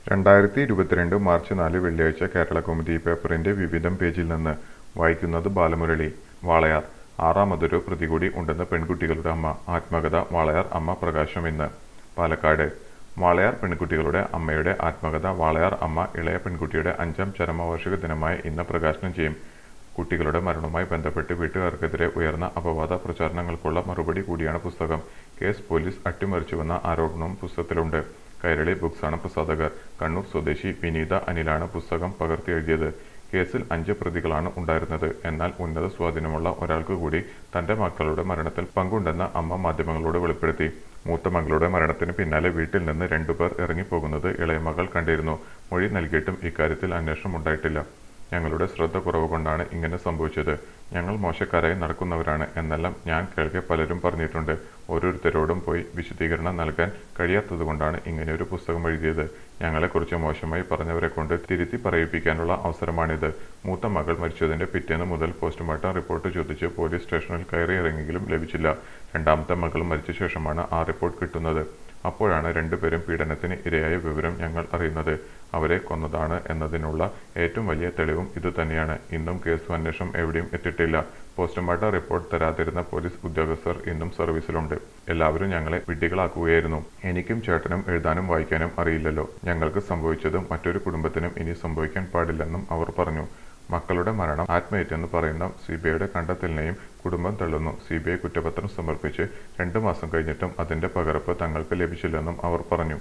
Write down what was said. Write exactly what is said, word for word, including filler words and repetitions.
രണ്ടായിരത്തി ഇരുപത്തിരണ്ട് മാർച്ച് നാല് വെള്ളിയാഴ്ച കേരളകൗമുദി പേപ്പറിന്റെ വിവിധം പേജിൽ നിന്ന് വായിക്കുന്നത് ബാലമുരളി. വാളയാർ ആറാമതൊരു പ്രതി കൂടി ഉണ്ടെന്ന് പെൺകുട്ടികളുടെ അമ്മ. ആത്മകഥ വാളയാർ അമ്മ പ്രകാശം ഇന്ന്. പാലക്കാട് വാളയാർ പെൺകുട്ടികളുടെ അമ്മയുടെ ആത്മകഥ വാളയാർ അമ്മ ഇളയ പെൺകുട്ടിയുടെ അഞ്ചാം ചരമവാർഷിക ദിനമായ ഇന്ന് പ്രകാശനം ചെയ്യും. കുട്ടികളുടെ മരണവുമായി ബന്ധപ്പെട്ട് വീട്ടുകാർക്കെതിരെ ഉയർന്ന അപവാദ പ്രചാരണങ്ങൾക്കുള്ള മറുപടി കൂടിയാണ് പുസ്തകം. കേസ് പോലീസ് അട്ടിമറിച്ചുവെന്ന ആരോപണവും പുസ്തകത്തിലുണ്ട്. കൈരളി ബുക്സാണ് പ്രസാധകർ. കണ്ണൂർ സ്വദേശി വിനീത അനിലാണ് പുസ്തകം പകർത്തിയെഴുതിയത്. കേസിൽ അഞ്ച് പ്രതികളാണ് ഉണ്ടായിരുന്നത്. എന്നാൽ ഉന്നത സ്വാധീനമുള്ള ഒരാൾക്ക് കൂടി തന്റെ മക്കളുടെ മരണത്തിൽ പങ്കുണ്ടെന്ന് അമ്മ മാധ്യമങ്ങളോട് വെളിപ്പെടുത്തി. മൂത്ത മകളുടെ മരണത്തിന് പിന്നാലെ വീട്ടിൽ നിന്ന് രണ്ടുപേർ ഇറങ്ങിപ്പോകുന്നത് ഇളയമകൾ കണ്ടിരുന്നു. മൊഴി നൽകിയിട്ടും ഇക്കാര്യത്തിൽ അന്വേഷണം ഉണ്ടായിട്ടില്ല. ഞങ്ങളുടെ ശ്രദ്ധ കുറവ് കൊണ്ടാണ് ഇങ്ങനെ സംഭവിച്ചത്. ഞങ്ങൾ മോശക്കാരായി നടക്കുന്നവരാണ് എന്നെല്ലാം ഞാൻ കേൾക്കെ പലരും പറഞ്ഞിട്ടുണ്ട്. ഓരോരുത്തരോടും പോയി വിശദീകരണം നൽകാൻ കഴിയാത്തതുകൊണ്ടാണ് ഇങ്ങനെയൊരു പുസ്തകം എഴുതിയത്. ഞങ്ങളെക്കുറിച്ച് മോശമായി പറഞ്ഞവരെ കൊണ്ട് തിരുത്തി പറയിപ്പിക്കാനുള്ള അവസരമാണിത്. മൂത്ത മകൾ മരിച്ചതിന്റെ പിറ്റേന്ന് മുതൽ പോസ്റ്റ്മോർട്ടം റിപ്പോർട്ട് ചോദിച്ച് പോലീസ് സ്റ്റേഷനിൽ കയറി ഇറങ്ങിയെങ്കിലും ലഭിച്ചില്ല. രണ്ടാമത്തെ മകൾ മരിച്ച ശേഷമാണ് ആ റിപ്പോർട്ട് കിട്ടുന്നത്. അപ്പോഴാണ് രണ്ടുപേരും പീഡനത്തിന് ഇരയായ വിവരം ഞങ്ങൾ അറിയുന്നത്. അവരെ കൊന്നതാണ് എന്നതിനുള്ള ഏറ്റവും വലിയ തെളിവും ഇതുതന്നെയാണ്. ഇന്നും കേസ് അന്വേഷണം എവിടെയും എത്തിയിട്ടില്ല. പോസ്റ്റ്മോർട്ടം റിപ്പോർട്ട് തരാതിരുന്ന പോലീസ് ഉദ്യോഗസ്ഥർ ഇന്നും സർവീസിലുണ്ട്. എല്ലാവരും ഞങ്ങളെ വിഡ്ഢികളാക്കുകയായിരുന്നു. എനിക്കും ചേട്ടനും എഴുതാനും വായിക്കാനും അറിയില്ലല്ലോ. ഞങ്ങൾക്ക് സംഭവിച്ചതും മറ്റൊരു കുടുംബത്തിനും ഇനി സംഭവിക്കാൻ പാടില്ലെന്നും അവർ പറഞ്ഞു. മക്കളുടെ മരണം ആത്മഹത്യയെന്ന് പറയുന്ന സിബിഐയുടെ കണ്ടെത്തലിനെയും കുടുംബം തള്ളുന്നു. സിബിഐ കുറ്റപത്രം സമർപ്പിച്ച് രണ്ടു മാസം കഴിഞ്ഞിട്ടും അതിന്റെ പകർപ്പ് തങ്ങൾക്ക് ലഭിച്ചില്ലെന്നും അവർ പറഞ്ഞു.